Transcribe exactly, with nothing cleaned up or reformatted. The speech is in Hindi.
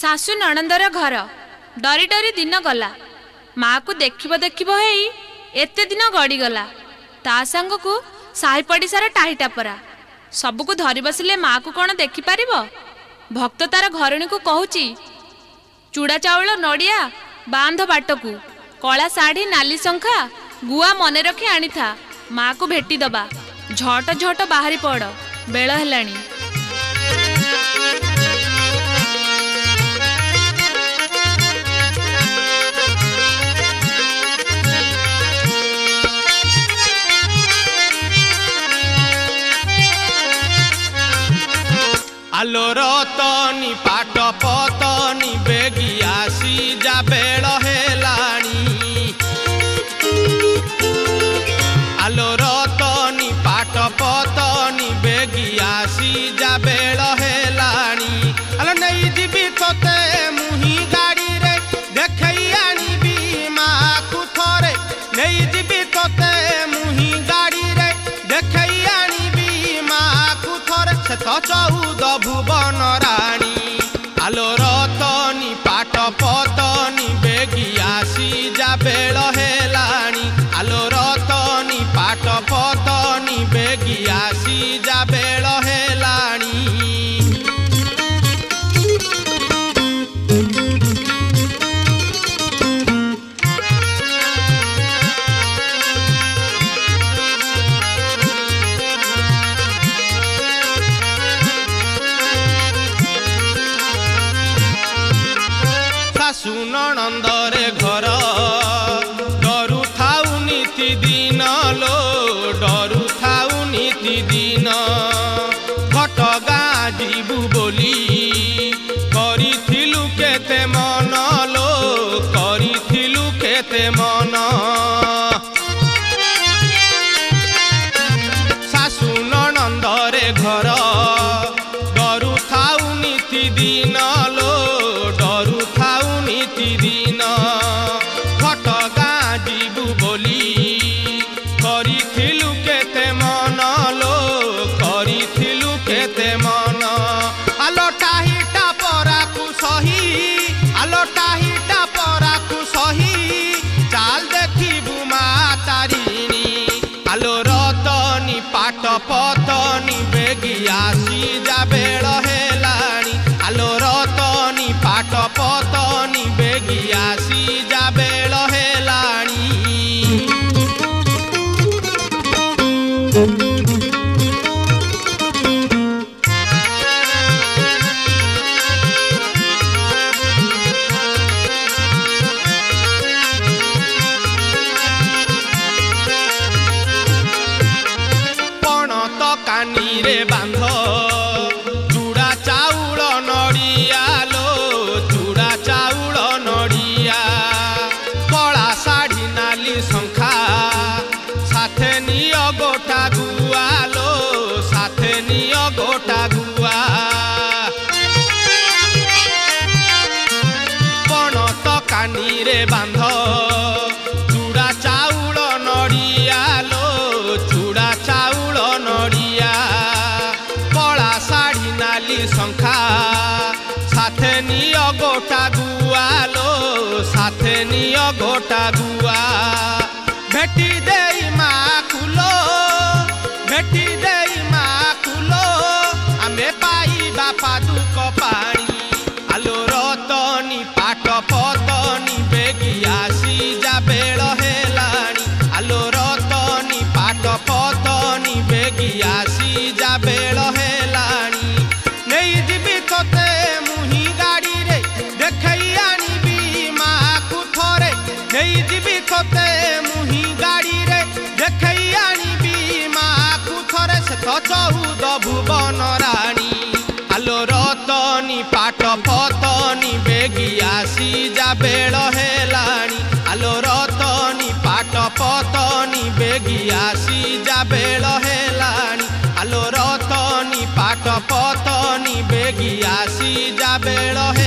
शाशु नणंदर घर डरी डरी दिन गला। माँ को देखिब देखिब हेई एते दिन गड़ीगला। ता सांग को साही पड़िशार टाही टापरा सबको धरी बसिले माँ को कौन देखिपार। भक्त तार घरणी को कहूची चूड़ा चाउल नड़िया बांध बाट को कला शाढ़ी नाली शंखा गुआ मने रखी आनी था माँ को भेटी दबा। झट झट बाहरी पड़ बेल हेलाणी। आलो रतनी पाट पतनी बेगियासी जा बेल हेलाणी। आलो रतनी पाट पतनी बेगियासी जा बेल हेलाणी। आलो नहीं जीवी तोते मुही गाड़ी रे देखई आनीबी माँ को थरे। नहीं जीवी तोते मुही गाड़ी रे देखई आनीबी माँ को थरे। से तो चौद भुवन राणी। आलो रतनी पाट पतनी बेगियासी जा बेल हेलाणी। आलो रतनी पाट पतनी बेगियासी जा बेल हेलाणी। नणंदरे घर डरू थाउ नीति दिन लो डरू थाउ नीति दिन। घटगाँ जीवु बोली करिथिलु केते मन लो करिथिलु केते मन। शाशु नणंदरे घर डरू थाउ नीति दिन लो डरू थाउ नीति दिन। घटगाँ जीवु बोली करिथिलु केते मन लो करिथिलु केते मन। आलो टाही टापरा को सही आलो टाही टापरा को सही चाल देखिबु माँ तारिणी। आलो रतनी पाट पतनी बेगियासी जा बेल हेलाणी। आलो रतनी पाट पतनी बेगियासी जा बेल हेलाणी। पणत कानी रे बांध चूड़ा चाउल नड़िया लो चूड़ा चाउल नड़िया। कला शाढ़ी नाली शंखा साथे निय गोटा गुआ लो साथे निय गोटा गुआ। पणत कानी रे बांध चूड़ा चाउल नड़िया लो चूड़ा चाउल नड़िया। कला शाढ़ी नाली शंखा साथे निय गोटा गुआ लो साथे निय गोटा गुआ। भेटी देई माँ कुलो भेटी देई माँ कुलो आमे पाई बापा दुख पानी। आलो रतनी पाट पतनी बेगियासी जा बेल हेलाणी। आलो रतनी पाट पतनी बेगियासी जा बेल हेलाणी। नहीं जीवी तोते मुही गाड़ी रे देखई आनीबी माँ को थरे। नहीं जीवी तोते मुही गाड़ी रे देखई आनीबी माँ को थरे। से तो चौद भुवन राणी। आलो रतनी पाट पतनी बेगियासी जा बेल हेलाणी। आलो रतनी पाट पतनी बेगियासी जा बेल हेलाणी। आलो रतनी पाट पतनी बेगियासी जा बेल।